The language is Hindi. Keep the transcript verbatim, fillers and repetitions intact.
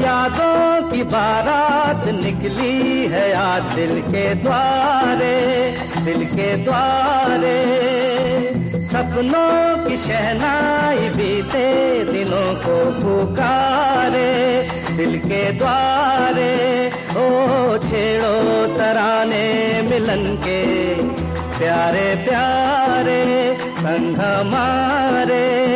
यादों की बारात निकली है आज दिल के द्वारे, दिल के द्वारे। सपनों की शहनाई बीते दिनों को पुकारे, दिल के द्वारे। ओ छेड़ो तराने मिलन के, प्यारे प्यारे संग हमारे।